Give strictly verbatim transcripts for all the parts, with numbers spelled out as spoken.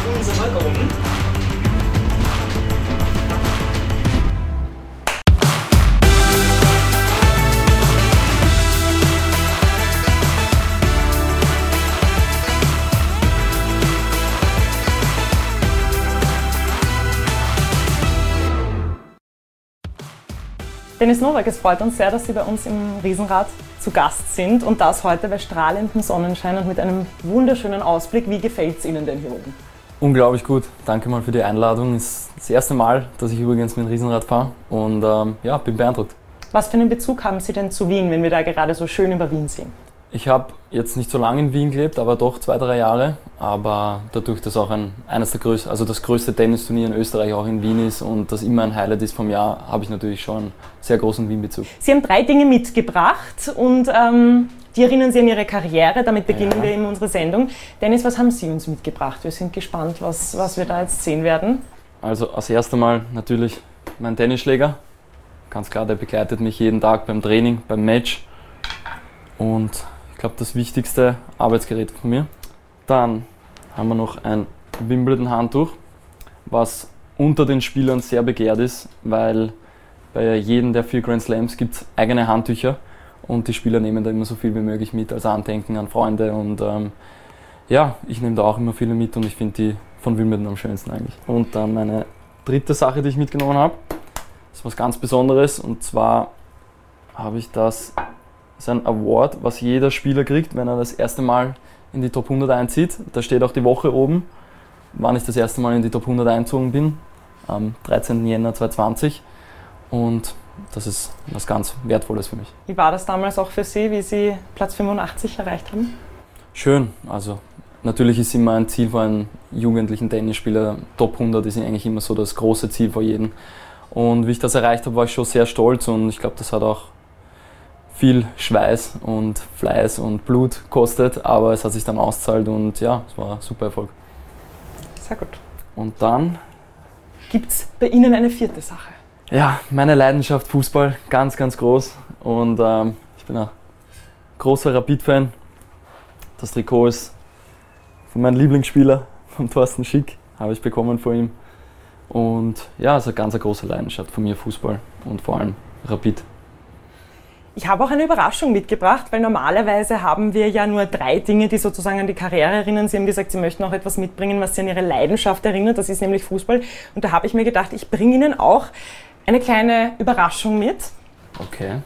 unserer Gruppen. Dennis Nowak, es freut uns sehr, dass Sie bei uns im Riesenrad zu Gast sind und das heute bei strahlendem Sonnenschein und mit einem wunderschönen Ausblick. Wie gefällt es Ihnen denn hier oben? Unglaublich gut. Danke mal für die Einladung. Es ist das erste Mal, dass ich übrigens mit dem Riesenrad fahre und ähm, ja, bin beeindruckt. Was für einen Bezug haben Sie denn zu Wien, wenn wir da gerade so schön über Wien sind? Ich habe jetzt nicht so lange in Wien gelebt, aber doch zwei, drei Jahre. Aber dadurch, dass auch ein, eines der größten, also das größte Tennisturnier in Österreich auch in Wien ist und das immer ein Highlight ist vom Jahr, habe ich natürlich schon einen sehr großen Wien-Bezug. Sie haben drei Dinge mitgebracht und ähm, die erinnern Sie an Ihre Karriere. Damit beginnen ja. wir in unsere Sendung. Dennis, was haben Sie uns mitgebracht? Wir sind gespannt, was, was wir da jetzt sehen werden. Also als erstes Mal natürlich mein Tennisschläger. Ganz klar, der begleitet mich jeden Tag beim Training, beim Match. Und ich glaube, das wichtigste Arbeitsgerät von mir. Dann haben wir noch ein Wimbledon-Handtuch, was unter den Spielern sehr begehrt ist, weil bei jedem der vier Grand Slams gibt es eigene Handtücher und die Spieler nehmen da immer so viel wie möglich mit als Andenken an Freunde. Und ähm, ja, ich nehme da auch immer viele mit und ich finde die von Wimbledon am schönsten eigentlich. Und dann meine dritte Sache, die ich mitgenommen habe, ist was ganz Besonderes, und zwar habe ich das. Das ist ein Award, was jeder Spieler kriegt, wenn er das erste Mal in die Top hundert einzieht. Da steht auch die Woche oben, wann ich das erste Mal in die Top hundert eingezogen bin, am dreizehnten Jänner zweitausendzwanzig. Und das ist was ganz Wertvolles für mich. Wie war das damals auch für Sie, wie Sie Platz fünfundachtzig erreicht haben? Schön. Also natürlich ist immer ein Ziel für einen jugendlichen Tennisspieler. Top hundert ist eigentlich immer so das große Ziel für jeden. Und wie ich das erreicht habe, war ich schon sehr stolz und ich glaube, das hat auch viel Schweiß und Fleiß und Blut kostet, aber es hat sich dann ausgezahlt und ja, es war ein super Erfolg. Sehr gut. Und dann gibt es bei Ihnen eine vierte Sache? Ja, meine Leidenschaft Fußball, ganz, ganz groß, und ähm, ich bin ein großer Rapid-Fan. Das Trikot ist von meinem Lieblingsspieler, von Thorsten Schick, habe ich bekommen von ihm. Und ja, es ist eine ganz eine große Leidenschaft von mir, Fußball und vor allem Rapid. Ich habe auch eine Überraschung mitgebracht, weil normalerweise haben wir ja nur drei Dinge, die sozusagen an die Karriere erinnern. Sie haben gesagt, Sie möchten auch etwas mitbringen, was Sie an Ihre Leidenschaft erinnert. Das ist nämlich Fußball. Und da habe ich mir gedacht, ich bringe Ihnen auch eine kleine Überraschung mit. Okay.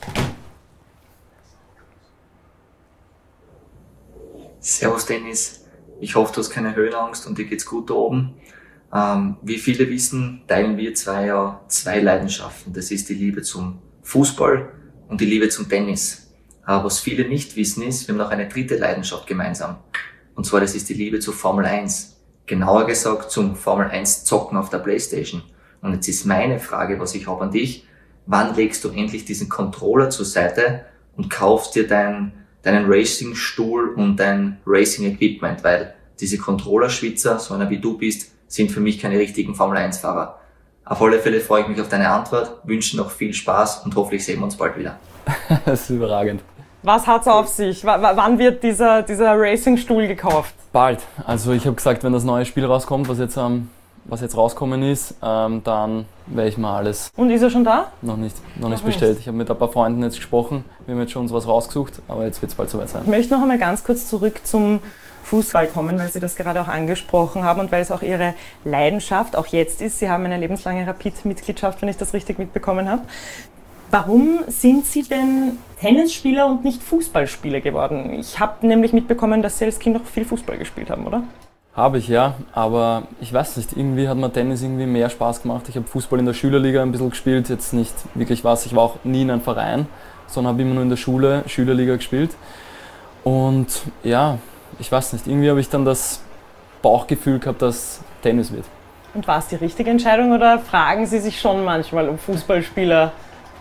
Servus Dennis, ich hoffe, du hast keine Höhenangst und dir geht's gut da oben. Ähm, wie viele wissen, teilen wir zwei ja zwei Leidenschaften. Das ist die Liebe zum Fußball und die Liebe zum Tennis. Aber was viele nicht wissen ist, wir haben noch eine dritte Leidenschaft gemeinsam. Und zwar, das ist die Liebe zur Formel eins. Genauer gesagt zum Formel eins Zocken auf der Playstation. Und jetzt ist meine Frage, was ich habe an dich: Wann legst du endlich diesen Controller zur Seite und kaufst dir dein, deinen Racing-Stuhl und dein Racing-Equipment? Weil diese Controller-Schwitzer, so einer wie du bist, sind für mich keine richtigen Formel eins Fahrer. Auf alle Fälle freue ich mich auf deine Antwort, wünsche noch viel Spaß und hoffentlich sehen wir uns bald wieder. Das ist überragend. Was hat's auf sich? W- w- wann wird dieser, dieser Racing-Stuhl gekauft? Bald. Also ich habe gesagt, wenn das neue Spiel rauskommt, was jetzt, ähm, was jetzt rauskommen ist, ähm, dann werde ich mal alles. Und ist er schon da? Noch nicht, noch nicht Noch bestellt. nicht. Ich habe mit ein paar Freunden jetzt gesprochen, wir haben jetzt schon uns was rausgesucht, aber jetzt wird es bald soweit sein. Ich möchte noch einmal ganz kurz zurück zum Fußball kommen, weil Sie das gerade auch angesprochen haben und weil es auch Ihre Leidenschaft auch jetzt ist. Sie haben eine lebenslange Rapid-Mitgliedschaft, wenn ich das richtig mitbekommen habe. Warum sind Sie denn Tennisspieler und nicht Fußballspieler geworden? Ich habe nämlich mitbekommen, dass Sie als Kind noch viel Fußball gespielt haben, oder? Habe ich, ja, aber ich weiß nicht, irgendwie hat mir Tennis irgendwie mehr Spaß gemacht. Ich habe Fußball in der Schülerliga ein bisschen gespielt, jetzt nicht wirklich was. Ich war auch nie in einem Verein, sondern habe immer nur in der Schule, Schülerliga gespielt. Und ja, ich weiß nicht, irgendwie habe ich dann das Bauchgefühl gehabt, dass Tennis wird. Und war es die richtige Entscheidung oder fragen Sie sich schon manchmal, ob Fußballspieler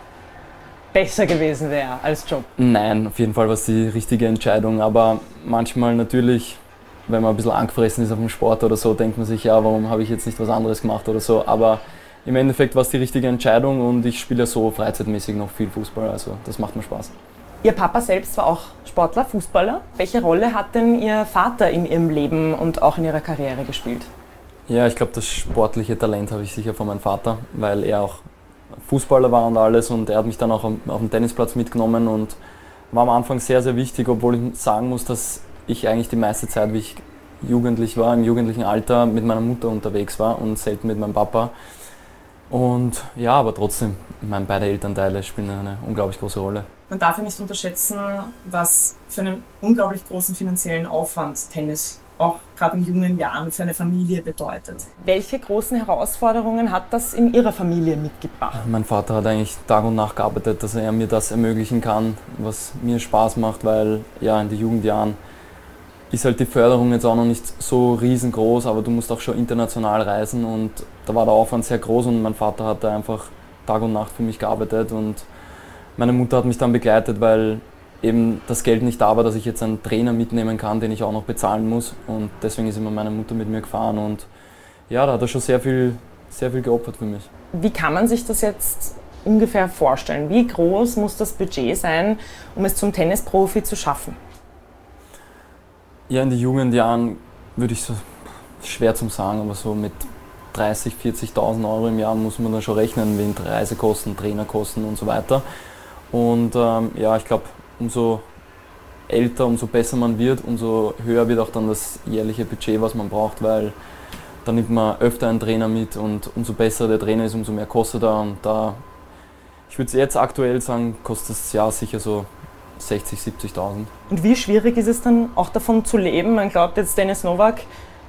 besser gewesen wäre als Job? Nein, auf jeden Fall war es die richtige Entscheidung, aber manchmal natürlich, wenn man ein bisschen angefressen ist auf dem Sport oder so, denkt man sich, ja, warum habe ich jetzt nicht was anderes gemacht oder so, aber im Endeffekt war es die richtige Entscheidung und ich spiele so freizeitmäßig noch viel Fußball, also das macht mir Spaß. Ihr Papa selbst war auch Sportler, Fußballer. Welche Rolle hat denn Ihr Vater in Ihrem Leben und auch in Ihrer Karriere gespielt? Ja, ich glaube, das sportliche Talent habe ich sicher von meinem Vater, weil er auch Fußballer war und alles, und er hat mich dann auch auf dem Tennisplatz mitgenommen und war am Anfang sehr, sehr wichtig, obwohl ich sagen muss, dass ich eigentlich die meiste Zeit, wie ich jugendlich war, im jugendlichen Alter, mit meiner Mutter unterwegs war und selten mit meinem Papa. Und ja, aber trotzdem, ich meine, beide Elternteile spielen eine unglaublich große Rolle. Man darf ja nicht unterschätzen, was für einen unglaublich großen finanziellen Aufwand Tennis auch gerade in jungen Jahren für eine Familie bedeutet. Welche großen Herausforderungen hat das in Ihrer Familie mitgebracht? Mein Vater hat eigentlich Tag und Nacht gearbeitet, dass er mir das ermöglichen kann, was mir Spaß macht, weil ja, in den Jugendjahren ist halt die Förderung jetzt auch noch nicht so riesengroß, aber du musst auch schon international reisen, und da war der Aufwand sehr groß, und mein Vater hat da einfach Tag und Nacht für mich gearbeitet, und meine Mutter hat mich dann begleitet, weil eben das Geld nicht da war, dass ich jetzt einen Trainer mitnehmen kann, den ich auch noch bezahlen muss, und deswegen ist immer meine Mutter mit mir gefahren, und ja, da hat er schon sehr viel, sehr viel geopfert für mich. Wie kann man sich das jetzt ungefähr vorstellen? Wie groß muss das Budget sein, um es zum Tennisprofi zu schaffen? Ja, in den Jugendjahren würde ich so, schwer zum sagen, aber so mit dreißigtausend, vierzigtausend Euro im Jahr muss man dann schon rechnen, wegen Reisekosten, Trainerkosten und so weiter. Und ähm, ja, ich glaube, umso älter, umso besser man wird, umso höher wird auch dann das jährliche Budget, was man braucht, weil dann nimmt man öfter einen Trainer mit, und umso besser der Trainer ist, umso mehr kostet er. Und da, ich würde jetzt aktuell sagen, kostet das Jahr sicher so sechzigtausend, siebzigtausend. Und wie schwierig ist es dann auch davon zu leben? Man glaubt jetzt, Denis Novak,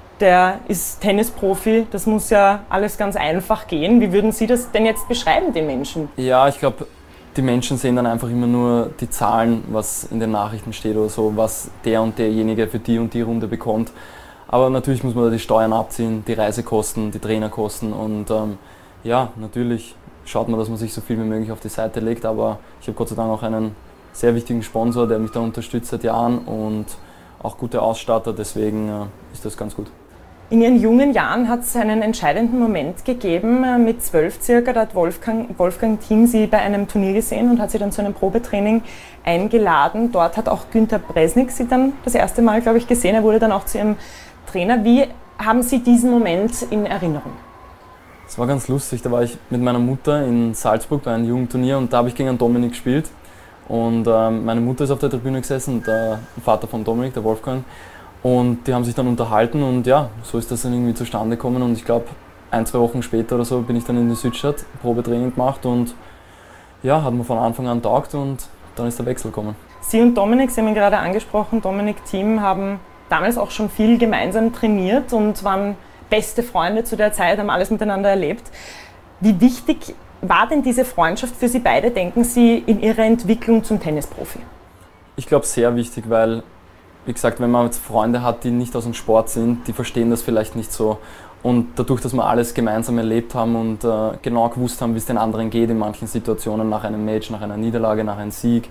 der ist Tennisprofi, das muss ja alles ganz einfach gehen. Wie würden Sie das denn jetzt beschreiben, den Menschen? Ja, ich glaube, die Menschen sehen dann einfach immer nur die Zahlen, was in den Nachrichten steht oder so, was der und derjenige für die und die Runde bekommt. Aber natürlich muss man da die Steuern abziehen, die Reisekosten, die Trainerkosten, und ähm, ja, natürlich schaut man, dass man sich so viel wie möglich auf die Seite legt, aber ich habe Gott sei Dank auch einen sehr wichtigen Sponsor, der mich da unterstützt seit Jahren, und auch gute Ausstatter, deswegen äh, ist das ganz gut. In Ihren jungen Jahren hat es einen entscheidenden Moment gegeben. Mit zwölf circa, da hat Wolfgang, Wolfgang Thiem Sie bei einem Turnier gesehen und hat Sie dann zu einem Probetraining eingeladen. Dort hat auch Günter Bresnik Sie dann das erste Mal, glaube ich, gesehen. Er wurde dann auch zu Ihrem Trainer. Wie haben Sie diesen Moment in Erinnerung? Es war ganz lustig, da war ich mit meiner Mutter in Salzburg bei einem Jugendturnier, und da habe ich gegen einen Dominik gespielt. Und ähm, meine Mutter ist auf der Tribüne gesessen, der Vater von Dominik, der Wolfgang. Und die haben sich dann unterhalten, und ja, so ist das dann irgendwie zustande gekommen. Und ich glaube, ein, zwei Wochen später oder so bin ich dann in die Südstadt, Probetraining gemacht, und ja, hat mir von Anfang an taugt, und dann ist der Wechsel gekommen. Sie und Dominik, Sie haben ihn gerade angesprochen, Dominik Thiem haben damals auch schon viel gemeinsam trainiert und waren beste Freunde zu der Zeit, haben alles miteinander erlebt. Wie wichtig war denn diese Freundschaft für Sie beide, denken Sie, in Ihrer Entwicklung zum Tennisprofi? Ich glaube, sehr wichtig, weil, wie gesagt, wenn man jetzt Freunde hat, die nicht aus dem Sport sind, die verstehen das vielleicht nicht so. Und dadurch, dass wir alles gemeinsam erlebt haben und äh, genau gewusst haben, wie es den anderen geht in manchen Situationen, nach einem Match, nach einer Niederlage, nach einem Sieg,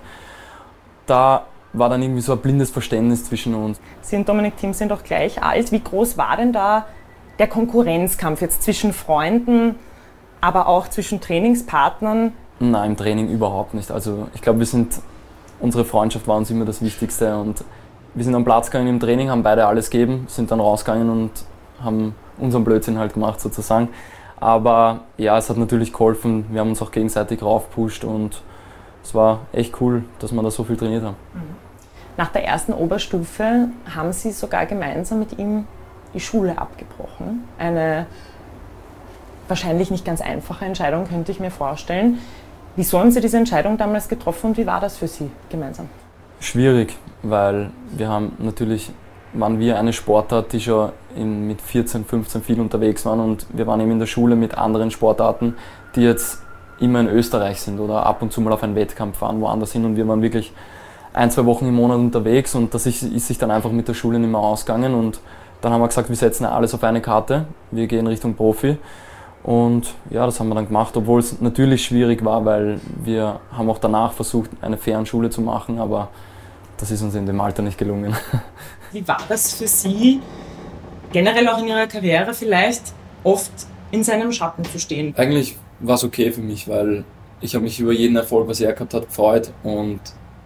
da war dann irgendwie so ein blindes Verständnis zwischen uns. Sie und Dominik Thiem sind auch gleich alt. Wie groß war denn da der Konkurrenzkampf jetzt zwischen Freunden, aber auch zwischen Trainingspartnern? Nein, im Training überhaupt nicht. Also ich glaube, wir sind, unsere Freundschaft war uns immer das Wichtigste, und wir sind am Platz gegangen im Training, haben beide alles gegeben, sind dann rausgegangen und haben unseren Blödsinn halt gemacht sozusagen. Aber ja, es hat natürlich geholfen, wir haben uns auch gegenseitig raufgepusht, und es war echt cool, dass wir da so viel trainiert haben. Nach der ersten Oberstufe haben Sie sogar gemeinsam mit ihm die Schule abgebrochen. Eine wahrscheinlich nicht ganz einfache Entscheidung, könnte ich mir vorstellen. Wieso haben Sie diese Entscheidung damals getroffen und wie war das für Sie gemeinsam? Schwierig, weil wir haben natürlich, waren wir eine Sportart, die schon in, mit vierzehn, fünfzehn viel unterwegs waren, und wir waren eben in der Schule mit anderen Sportarten, die jetzt immer in Österreich sind oder ab und zu mal auf einen Wettkampf fahren, woanders hin, und wir waren wirklich ein, zwei Wochen im Monat unterwegs, und das ist, ist sich dann einfach mit der Schule nicht mehr ausgegangen, und dann haben wir gesagt, wir setzen alles auf eine Karte, wir gehen Richtung Profi. Und ja, das haben wir dann gemacht, obwohl es natürlich schwierig war, weil wir haben auch danach versucht, eine Fernschule zu machen, aber das ist uns in dem Alter nicht gelungen. Wie war das für Sie, generell auch in Ihrer Karriere vielleicht, oft in seinem Schatten zu stehen? Eigentlich war es okay für mich, weil ich habe mich über jeden Erfolg, was er gehabt hat, gefreut, und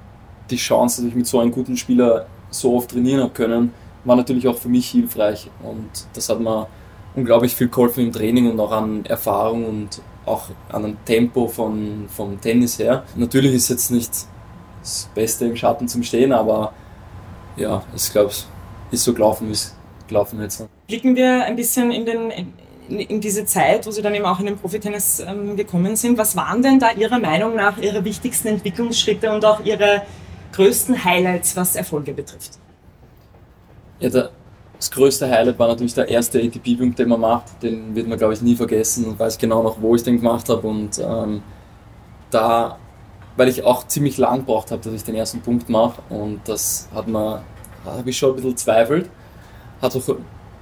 die Chance, dass ich mit so einem guten Spieler so oft trainieren habe können, war natürlich auch für mich hilfreich. Und das hat mir unglaublich viel geholfen im Training und auch an Erfahrung und auch an dem Tempo von, vom Tennis her. Natürlich ist jetzt nicht das Beste im Schatten zum Stehen, aber ja, ich glaube, es ist so gelaufen, wie es gelaufen ist. Blicken wir ein bisschen in, den, in, in diese Zeit, wo Sie dann eben auch in den Profitennis ähm, gekommen sind. Was waren denn da Ihrer Meinung nach Ihre wichtigsten Entwicklungsschritte und auch Ihre größten Highlights, was Erfolge betrifft? Ja, der, das größte Highlight war natürlich der erste A T P-Punkt, den man macht. Den wird man, glaube ich, nie vergessen und weiß genau noch, wo ich den gemacht habe. Und ähm, da, weil ich auch ziemlich lang gebraucht habe, dass ich den ersten Punkt mache. Und das hat man, habe ich schon ein bisschen zweifelt. Hat auch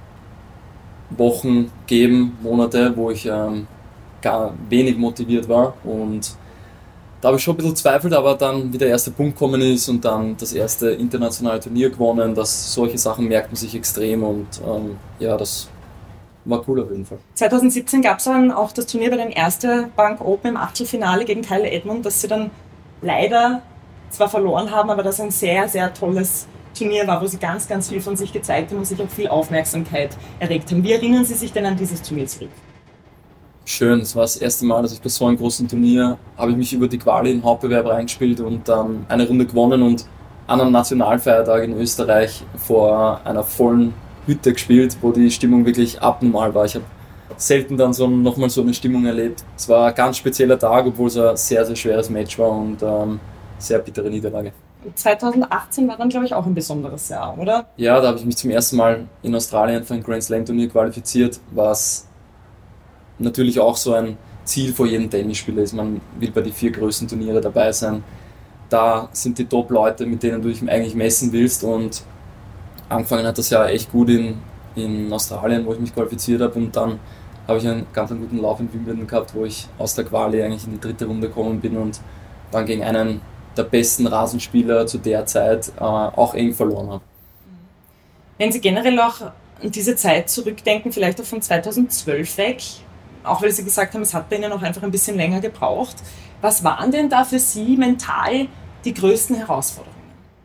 Wochen gegeben, Monate, wo ich ähm, gar wenig motiviert war. Und da habe ich schon ein bisschen zweifelt, aber dann, wie der erste Punkt gekommen ist und dann das erste internationale Turnier gewonnen, dass solche Sachen merkt man sich extrem und ähm, ja, das war cool auf jeden Fall. zwanzig siebzehn gab es dann auch das Turnier bei den Erste Bank Open im Achtelfinale gegen Kyle Edmund, das sie dann leider zwar verloren haben, aber das ein sehr, sehr tolles Turnier war, wo sie ganz, ganz viel von sich gezeigt haben und sich auch viel Aufmerksamkeit erregt haben. Wie erinnern Sie sich denn an dieses Turnier zurück? Schön, es war das erste Mal, dass ich bei so einem großen Turnier habe ich mich über die Quali in den Hauptbewerb reingespielt und dann eine Runde gewonnen und an einem Nationalfeiertag in Österreich vor einer vollen Hütte gespielt, wo die Stimmung wirklich abnormal war. Ich habe selten dann so nochmal so eine Stimmung erlebt. Es war ein ganz spezieller Tag, obwohl es ein sehr, sehr schweres Match war und ähm, sehr bittere Niederlage. zwanzig achtzehn war dann, glaube ich, auch ein besonderes Jahr, oder? Ja, da habe ich mich zum ersten Mal in Australien für ein Grand Slam Turnier qualifiziert, was natürlich auch so ein Ziel vor jedem Tennisspieler ist. Man will bei den vier größten Turniere dabei sein. Da sind die Top-Leute, mit denen du dich eigentlich messen willst. Und angefangen hat das Jahr echt gut in, in Australien, wo ich mich qualifiziert habe. Und dann habe ich einen ganz einen guten Lauf in Wimbledon gehabt, wo ich aus der Quali eigentlich in die dritte Runde gekommen bin und dann gegen einen der besten Rasenspieler zu der Zeit äh, auch eng verloren habe. Wenn Sie generell auch an diese Zeit zurückdenken, vielleicht auch von zweitausendzwölf weg, auch weil Sie gesagt haben, es hat bei Ihnen auch einfach ein bisschen länger gebraucht. Was waren denn da für Sie mental die größten Herausforderungen?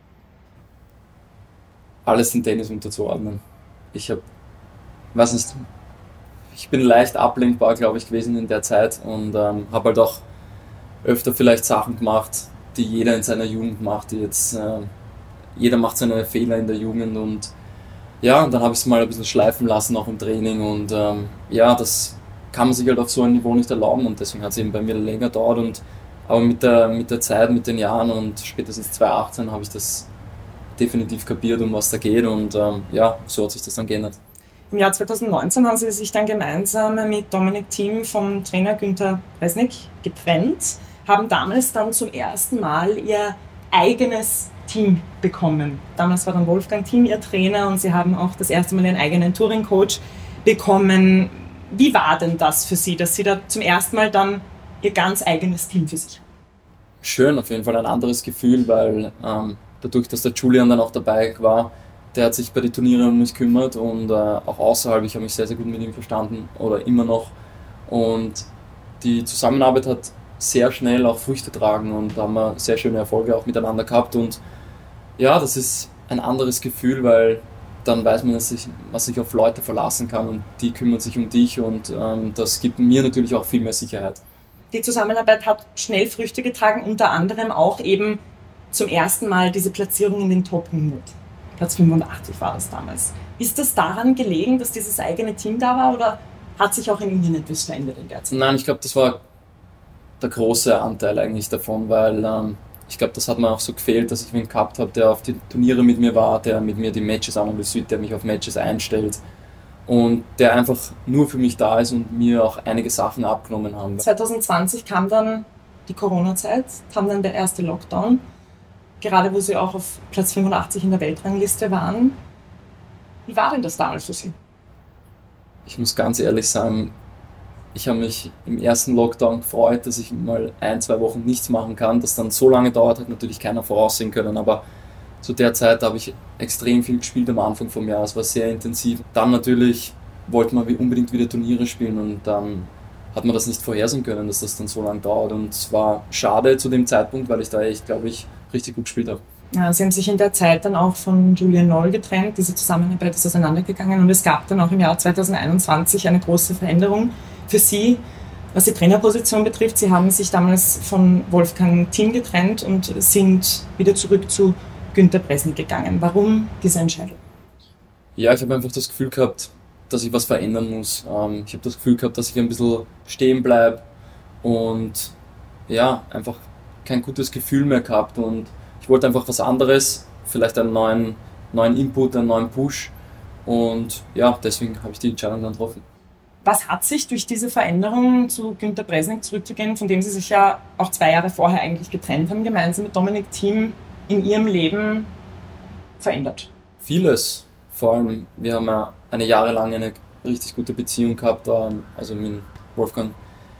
Alles in Tennis unterzuordnen. Ich habe, weiß nicht, ich bin leicht ablenkbar, glaube ich, gewesen in der Zeit und ähm, habe halt auch öfter vielleicht Sachen gemacht, die jeder in seiner Jugend macht, die jetzt, äh, jeder macht seine Fehler in der Jugend und ja, und dann habe ich es mal ein bisschen schleifen lassen, auch im Training und ähm, ja, das kann man sich halt auf so ein Niveau nicht erlauben und deswegen hat es eben bei mir länger gedauert und aber mit der, mit der Zeit, mit den Jahren und spätestens zwanzig achtzehn habe ich das definitiv kapiert, um was da geht und ähm, ja, so hat sich das dann geändert. Im Jahr zweitausendneunzehn haben Sie sich dann gemeinsam mit Dominik Thiem vom Trainer Günther Resnick getrennt, haben damals dann zum ersten Mal Ihr eigenes Team bekommen. Damals war dann Wolfgang Thiem Ihr Trainer und Sie haben auch das erste Mal Ihren eigenen Touring-Coach bekommen. Wie war denn das für Sie, dass Sie da zum ersten Mal dann Ihr ganz eigenes Team für sich haben? Schön, auf jeden Fall ein anderes Gefühl, weil ähm, dadurch, dass der Julian dann auch dabei war, der hat sich bei den Turnieren um mich gekümmert und äh, auch außerhalb, ich habe mich sehr, sehr gut mit ihm verstanden oder immer noch und die Zusammenarbeit hat sehr schnell auch Früchte tragen und da haben wir sehr schöne Erfolge auch miteinander gehabt und ja, das ist ein anderes Gefühl, weil dann weiß man, dass sich, man sich auf Leute verlassen kann und die kümmern sich um dich und ähm, das gibt mir natürlich auch viel mehr Sicherheit. Die Zusammenarbeit hat schnell Früchte getragen, unter anderem auch eben zum ersten Mal diese Platzierung in den Top hundert. Platz fünfundachtzig war das damals. Ist das daran gelegen, dass dieses eigene Team da war oder hat sich auch in Ihnen etwas verändert in der Zeit? Nein, ich glaube, das war der große Anteil eigentlich davon, weil ähm, ich glaube, das hat mir auch so gefehlt, dass ich wen gehabt habe, der auf die Turniere mit mir war, der mit mir die Matches analysiert, der mich auf Matches einstellt und der einfach nur für mich da ist und mir auch einige Sachen abgenommen haben. zwanzig zwanzig kam dann die Corona-Zeit, kam dann der erste Lockdown, gerade wo Sie auch auf Platz fünfundachtzig in der Weltrangliste waren. Wie war denn das damals für Sie? Ich muss ganz ehrlich sagen, ich habe mich im ersten Lockdown gefreut, dass ich mal ein, zwei Wochen nichts machen kann. Dass dann so lange dauert, hat natürlich keiner voraussehen können. Aber zu der Zeit habe ich extrem viel gespielt am Anfang vom Jahr. Es war sehr intensiv. Dann natürlich wollte man unbedingt wieder Turniere spielen und dann hat man das nicht vorhersehen können, dass das dann so lange dauert. Und es war schade zu dem Zeitpunkt, weil ich da echt, glaube ich, richtig gut gespielt habe. Ja, Sie haben sich in der Zeit dann auch von Julian Noll getrennt, diese Zusammenarbeit ist auseinandergegangen und es gab dann auch im Jahr zweitausendeinundzwanzig eine große Veränderung für Sie, was die Trainerposition betrifft. Sie haben sich damals von Wolfgang Thiem getrennt und sind wieder zurück zu Günter Bresnik gegangen. Warum diese Entscheidung? Ja, ich habe einfach das Gefühl gehabt, dass ich was verändern muss. Ähm, ich habe das Gefühl gehabt, dass ich ein bisschen stehen bleibe und ja, einfach kein gutes Gefühl mehr gehabt und ich wollte einfach was anderes, vielleicht einen neuen, neuen Input, einen neuen Push und ja, deswegen habe ich die Entscheidung dann getroffen. Was hat sich durch diese Veränderung zu Günter Bresnik zurückzugehen, von dem Sie sich ja auch zwei Jahre vorher eigentlich getrennt haben, gemeinsam mit Dominic Thiem, in Ihrem Leben verändert? Vieles. Vor allem, wir haben ja eine jahrelang eine richtig gute Beziehung gehabt, also mit Wolfgang.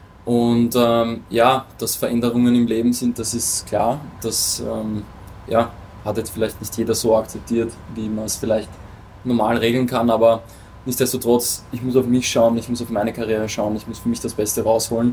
Und ähm, ja, dass Veränderungen im Leben sind, das ist klar. Das ähm, ja, hat jetzt vielleicht nicht jeder so akzeptiert, wie man es vielleicht normal regeln kann, aber nichtsdestotrotz, ich muss auf mich schauen, ich muss auf meine Karriere schauen, ich muss für mich das Beste rausholen.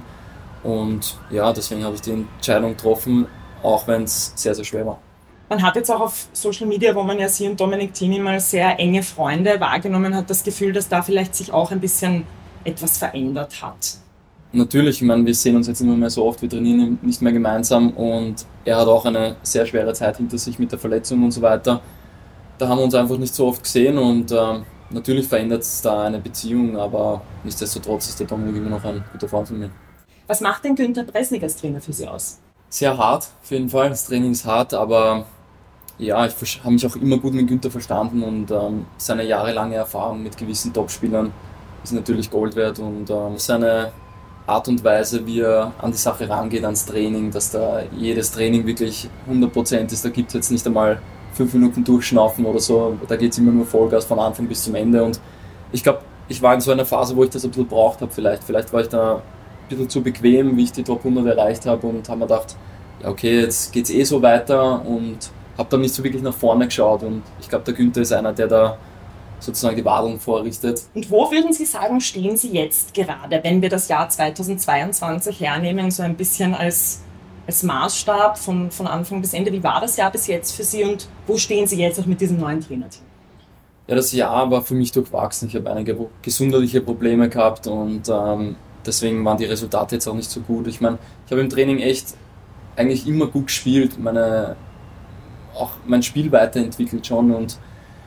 Und ja, deswegen habe ich die Entscheidung getroffen, auch wenn es sehr, sehr schwer war. Man hat jetzt auch auf Social Media, wo man ja Sie und Dominic Thiem immer sehr enge Freunde wahrgenommen hat, das Gefühl, dass da vielleicht sich auch ein bisschen etwas verändert hat. Natürlich, ich meine, wir sehen uns jetzt nicht mehr so oft, wir trainieren nicht mehr gemeinsam und er hat auch eine sehr schwere Zeit hinter sich mit der Verletzung und so weiter. Da haben wir uns einfach nicht so oft gesehen und äh, natürlich verändert es da eine Beziehung, aber nichtsdestotrotz ist der Dominik immer noch ein guter Freund von mir. Was macht denn Günter Bresnik als Trainer für Sie aus? Sehr hart, auf jeden Fall. Das Training ist hart, aber ja, ich habe mich auch immer gut mit Günter verstanden und ähm, seine jahrelange Erfahrung mit gewissen Topspielern ist natürlich Gold wert und ähm, seine Art und Weise, wie er an die Sache rangeht, ans Training, dass da jedes Training wirklich hundert Prozent ist. Da gibt es jetzt nicht einmal fünf Minuten durchschnaufen oder so, da geht es immer nur Vollgas von Anfang bis zum Ende. Und ich glaube, ich war in so einer Phase, wo ich das ein bisschen braucht habe vielleicht. Vielleicht war ich da ein bisschen zu bequem, wie ich die Top hundert erreicht habe und habe mir gedacht, ja okay, jetzt geht es eh so weiter und habe dann nicht so wirklich nach vorne geschaut. Und ich glaube, der Günther ist einer, der da sozusagen die Wadeln vorrichtet. Und wo würden Sie sagen, stehen Sie jetzt gerade, wenn wir das Jahr zweitausendzweiundzwanzig hernehmen, so ein bisschen als, als Maßstab von, von Anfang bis Ende? Wie war das Jahr bis jetzt für Sie und wo stehen Sie jetzt auch mit diesem neuen Trainerteam? Ja, das Jahr war für mich durchwachsen. Ich habe einige gesundheitliche Probleme gehabt und ähm, deswegen waren die Resultate jetzt auch nicht so gut. Ich meine, ich habe im Training echt eigentlich immer gut gespielt, meine, auch mein Spiel weiterentwickelt schon und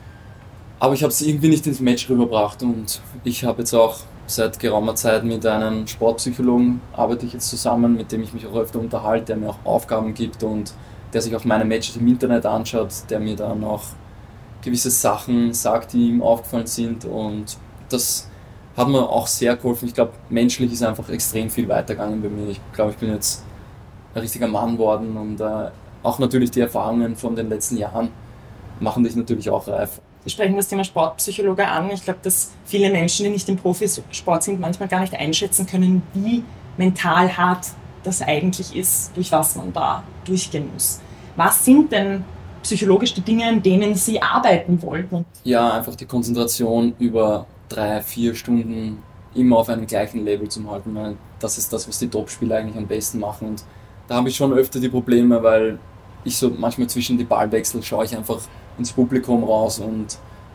aber ich habe es irgendwie nicht ins Match rübergebracht und ich habe jetzt auch seit geraumer Zeit mit einem Sportpsychologen arbeite ich jetzt zusammen, mit dem ich mich auch öfter unterhalte, der mir auch Aufgaben gibt und der sich auch meine Matches im Internet anschaut, der mir dann auch gewisse Sachen sagt, die ihm aufgefallen sind und das hat mir auch sehr geholfen. Ich glaube, menschlich ist einfach extrem viel weitergegangen bei mir. Ich glaube, ich bin jetzt ein richtiger Mann geworden und äh, auch natürlich die Erfahrungen von den letzten Jahren machen dich natürlich auch reif. Wir sprechen das Thema Sportpsychologe an. Ich glaube, dass viele Menschen, die nicht im Profisport sind, manchmal gar nicht einschätzen können, wie mental hart das eigentlich ist, durch was man da durchgehen muss. Was sind denn psychologisch die Dinge, an denen Sie arbeiten wollten? Ja, einfach die Konzentration über drei, vier Stunden immer auf einem gleichen Level zu halten. Weil das ist das, was die Topspieler eigentlich am besten machen. Und da habe ich schon öfter die Probleme, weil ich so manchmal zwischen die Ballwechsel schaue ich einfach ins Publikum raus und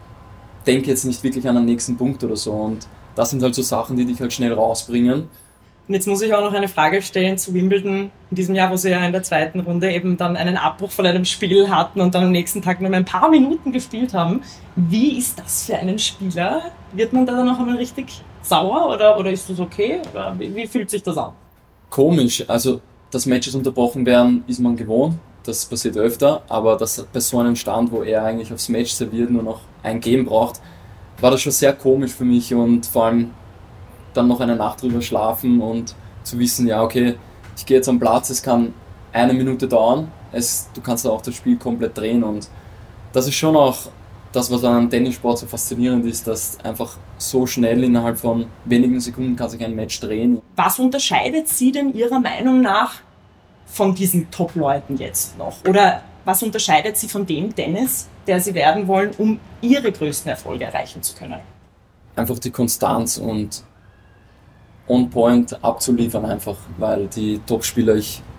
denke jetzt nicht wirklich an den nächsten Punkt oder so. Und das sind halt so Sachen, die dich halt schnell rausbringen. Und jetzt muss ich auch noch eine Frage stellen zu Wimbledon in diesem Jahr, wo Sie ja in der zweiten Runde eben dann einen Abbruch von einem Spiel hatten und dann am nächsten Tag nur ein paar Minuten gespielt haben. Wie ist das für einen Spieler? Wird man da dann noch einmal richtig sauer oder, oder ist das okay? Oder wie, wie fühlt sich das an? Komisch, also dass Matches unterbrochen werden, ist man gewohnt. Das passiert öfter, aber dass bei so einem Stand, wo er eigentlich aufs Match serviert, nur noch ein Game braucht, war das schon sehr komisch für mich und vor allem dann noch eine Nacht drüber schlafen und zu wissen, ja okay, ich gehe jetzt am Platz, es kann eine Minute dauern, es, du kannst auch das Spiel komplett drehen und das ist schon auch das, was an einem Tennissport so faszinierend ist, dass einfach so schnell innerhalb von wenigen Sekunden kann sich ein Match drehen. Was unterscheidet Sie denn Ihrer Meinung nach von diesen Top-Leuten jetzt noch? Oder was unterscheidet Sie von dem Tennis, der Sie werden wollen, um Ihre größten Erfolge erreichen zu können? Einfach die Konstanz und on point abzuliefern einfach, weil die Topspieler, ich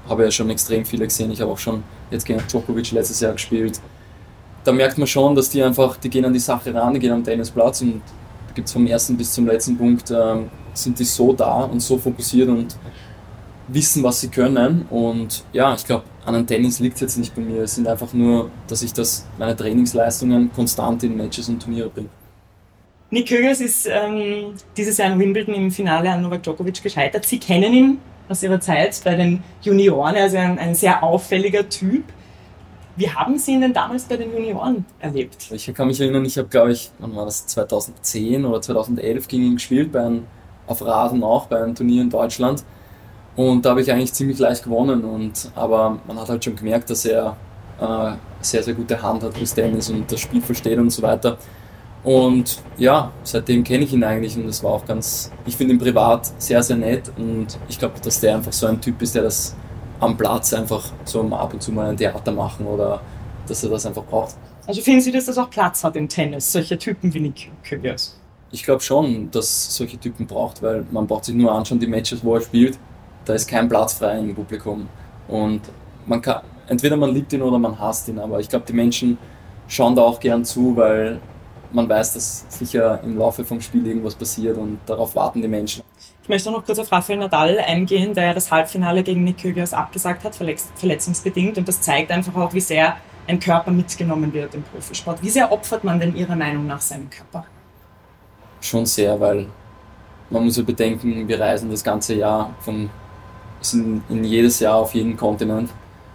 habe ja schon extrem viele gesehen. Ich habe auch schon jetzt gegen Djokovic letztes Jahr gespielt. Da merkt man schon, dass die einfach, die gehen an die Sache ran, die gehen am Tennisplatz und da gibt es vom ersten bis zum letzten Punkt, ähm, sind die so da und so fokussiert und wissen, was sie können. Und ja, ich glaube, an einem Tennis liegt es jetzt nicht bei mir. Es sind einfach nur, dass ich das, meine Trainingsleistungen konstant in Matches und Turniere bringe. Nick Kyrgios ist ähm, dieses Jahr in Wimbledon im Finale an Novak Djokovic gescheitert. Sie kennen ihn aus Ihrer Zeit bei den Junioren, also ein, ein sehr auffälliger Typ. Wie haben Sie ihn denn damals bei den Junioren erlebt? Ich kann mich erinnern, ich habe, glaube ich, wann war das, zweitausendzehn oder zweitausendelf gegen ihn gespielt, bei einem, auf Rasen auch, bei einem Turnier in Deutschland. Und da habe ich eigentlich ziemlich leicht gewonnen. Und, aber man hat halt schon gemerkt, dass er äh, sehr, sehr gute Hand hat fürs Tennis und das Spiel versteht und so weiter. Und ja, seitdem kenne ich ihn eigentlich und das war auch ganz, ich finde ihn privat sehr, sehr nett und ich glaube, dass der einfach so ein Typ ist, der das am Platz einfach so ab und zu mal ein Theater machen oder dass er das einfach braucht. Also finden Sie, dass das auch Platz hat im Tennis, solche Typen wie Nick Kyrgios? Ich glaube schon, dass es solche Typen braucht, weil man braucht sich nur anschauen, die Matches, wo er spielt, da ist kein Platz frei im Publikum und man kann, entweder man liebt ihn oder man hasst ihn, aber ich glaube, die Menschen schauen da auch gern zu, weil man weiß, dass sicher im Laufe vom Spiel irgendwas passiert und darauf warten die Menschen. Ich möchte noch kurz auf Rafael Nadal eingehen, der ja das Halbfinale gegen Nick Kyrgios abgesagt hat, verletzungsbedingt. Und das zeigt einfach auch, wie sehr ein Körper mitgenommen wird im Profisport. Wie sehr opfert man denn Ihrer Meinung nach seinen Körper? Schon sehr, weil man muss ja bedenken, wir reisen das ganze Jahr, von, sind in jedes Jahr auf jeden Kontinent.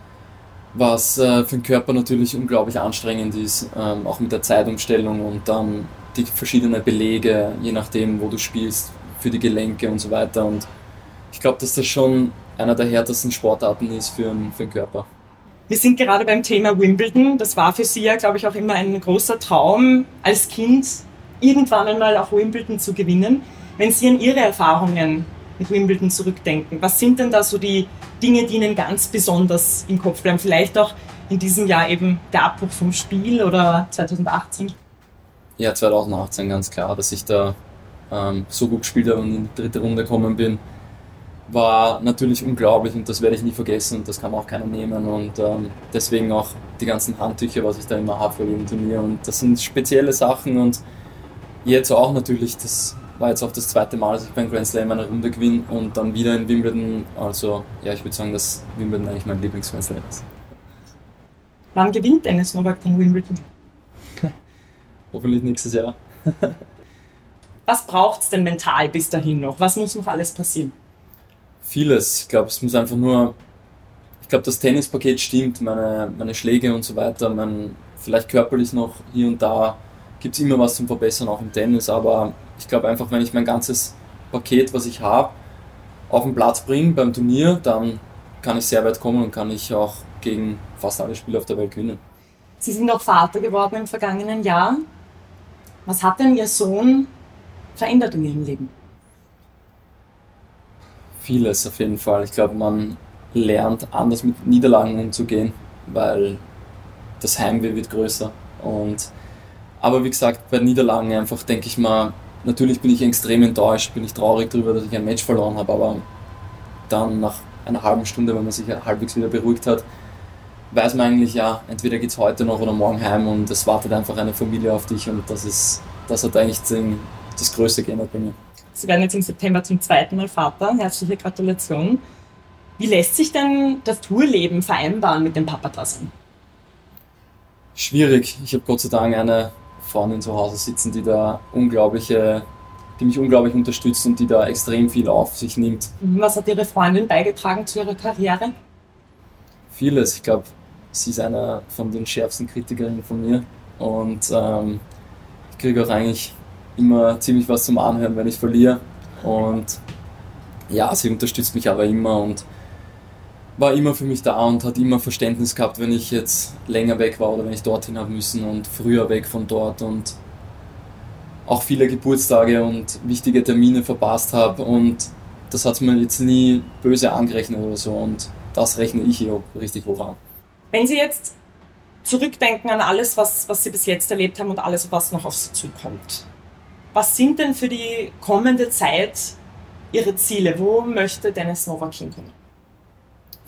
Was äh, für den Körper natürlich unglaublich anstrengend ist, ähm, auch mit der Zeitumstellung und dann die verschiedenen Belege, je nachdem, wo du spielst, für die Gelenke und so weiter. Und ich glaube, dass das schon einer der härtesten Sportarten ist für, für den Körper. Wir sind gerade beim Thema Wimbledon. Das war für Sie ja, glaube ich, auch immer ein großer Traum, als Kind irgendwann einmal auch Wimbledon zu gewinnen. Wenn Sie an Ihre Erfahrungen mit Wimbledon zurückdenken, was sind denn da so die Dinge, die Ihnen ganz besonders im Kopf bleiben? Vielleicht auch in diesem Jahr eben der Abbruch vom Spiel oder zweitausendachtzehn? Ja, zweitausendachtzehn ganz klar, dass ich da ähm, so gut gespielt habe und in die dritte Runde gekommen bin, war natürlich unglaublich und das werde ich nie vergessen und das kann auch keiner nehmen und ähm, deswegen auch die ganzen Handtücher, was ich da immer habe für jeden Turnier und das sind spezielle Sachen und jetzt auch natürlich, das war jetzt auch das zweite Mal, dass ich beim Grand Slam eine Runde gewinne und dann wieder in Wimbledon. Also ja, ich würde sagen, dass Wimbledon eigentlich mein Lieblings-Grand Slam ist. Wann gewinnt Denis Novak den Wimbledon? Hoffentlich nächstes Jahr. Was braucht es denn mental bis dahin noch? Was muss noch alles passieren? Vieles. Ich glaube, es muss einfach nur... Ich glaube, das Tennispaket stimmt, meine, meine Schläge und so weiter. Mein, vielleicht körperlich noch hier und da gibt es immer was zum Verbessern, auch im Tennis, aber ich glaube einfach, wenn ich mein ganzes Paket, was ich habe, auf den Platz bringe beim Turnier, dann kann ich sehr weit kommen und kann ich auch gegen fast alle Spieler auf der Welt gewinnen. Sie sind auch Vater geworden im vergangenen Jahr. Was hat denn Ihr Sohn verändert in Ihrem Leben? Vieles auf jeden Fall. Ich glaube, man lernt anders mit Niederlagen umzugehen, weil das Heimweh wird größer. Und aber wie gesagt, bei Niederlagen einfach denke ich mal, natürlich bin ich extrem enttäuscht, bin ich traurig darüber, dass ich ein Match verloren habe, aber dann nach einer halben Stunde, wenn man sich halbwegs wieder beruhigt hat, weiß man eigentlich, ja, entweder geht es heute noch oder morgen heim und es wartet einfach eine Familie auf dich und das ist, das hat eigentlich den, das Größte geändert bei mir. Sie werden jetzt im September zum zweiten Mal Vater, herzliche Gratulation. Wie lässt sich denn das Tourleben vereinbaren mit dem Papa-Dasein? Schwierig. Ich habe Gott sei Dank eine Freundin zu Hause sitzen, die da unglaubliche, die mich unglaublich unterstützt und die da extrem viel auf sich nimmt. Was hat Ihre Freundin beigetragen zu Ihrer Karriere? Vieles. Ich glaube, sie ist einer von den schärfsten Kritikerinnen von mir und ähm, ich kriege auch eigentlich immer ziemlich was zum Anhören, wenn ich verliere und ja, sie unterstützt mich aber immer und war immer für mich da und hat immer Verständnis gehabt, wenn ich jetzt länger weg war oder wenn ich dorthin habe müssen und früher weg von dort und auch viele Geburtstage und wichtige Termine verpasst habe und das hat mir jetzt nie böse angerechnet oder so und das rechne ich hier richtig hoch an. Wenn Sie jetzt zurückdenken an alles, was, was Sie bis jetzt erlebt haben und alles, was noch auf Sie zukommt, was sind denn für die kommende Zeit Ihre Ziele? Wo möchte Denis Novak hinkommen?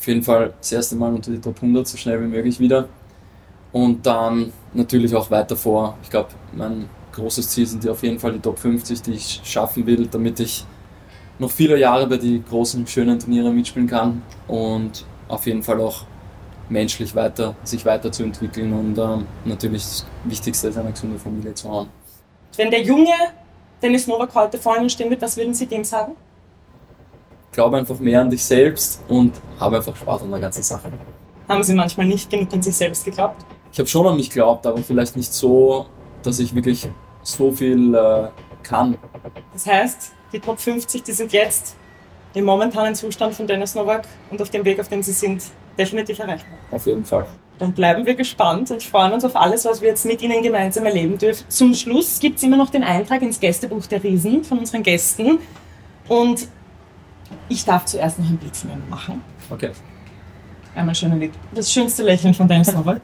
auf jeden Fall das erste Mal unter die Top hundert, so schnell wie möglich wieder. Und dann natürlich auch weiter vor. Ich glaube, mein großes Ziel sind ja auf jeden Fall die Top fünfzig, die ich schaffen will, damit ich noch viele Jahre bei den großen, schönen Turnieren mitspielen kann und auf jeden Fall auch menschlich weiter, sich weiterzuentwickeln und ähm, natürlich das Wichtigste ist, eine gesunde Familie zu haben. Wenn der junge Denis Novak heute vor Ihnen stehen wird, was würden Sie dem sagen? Glaube einfach mehr an dich selbst und habe einfach Spaß an der ganzen Sache. Haben Sie manchmal nicht genug an sich selbst geglaubt? Ich habe schon an mich geglaubt, aber vielleicht nicht so, dass ich wirklich so viel äh, kann. Das heißt, die Top fünfzig, die sind jetzt im momentanen Zustand von Denis Novak und auf dem Weg, auf dem sie sind, definitiv erreichbar. Auf jeden Fall. Dann bleiben wir gespannt und freuen uns auf alles, was wir jetzt mit Ihnen gemeinsam erleben dürfen. Zum Schluss gibt es immer noch den Eintrag ins Gästebuch der Riesen von unseren Gästen. Und ich darf zuerst noch ein Bild von Ihnen machen. Okay. Einmal schön Lied. Das schönste Lächeln von Denis Novak.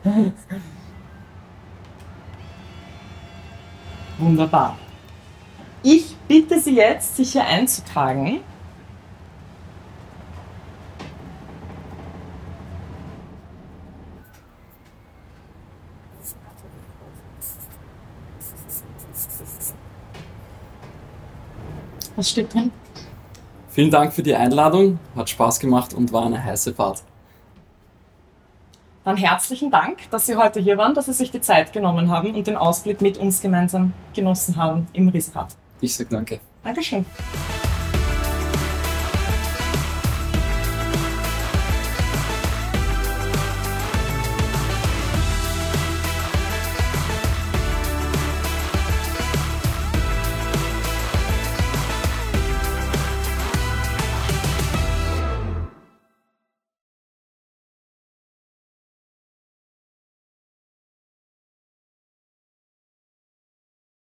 Wunderbar. Ich bitte Sie jetzt, sich hier einzutragen. Was steht drin? Vielen Dank für die Einladung, hat Spaß gemacht und war eine heiße Fahrt. Dann herzlichen Dank, dass Sie heute hier waren, dass Sie sich die Zeit genommen haben und den Ausblick mit uns gemeinsam genossen haben im Riesenrad. Ich sage danke. Dankeschön.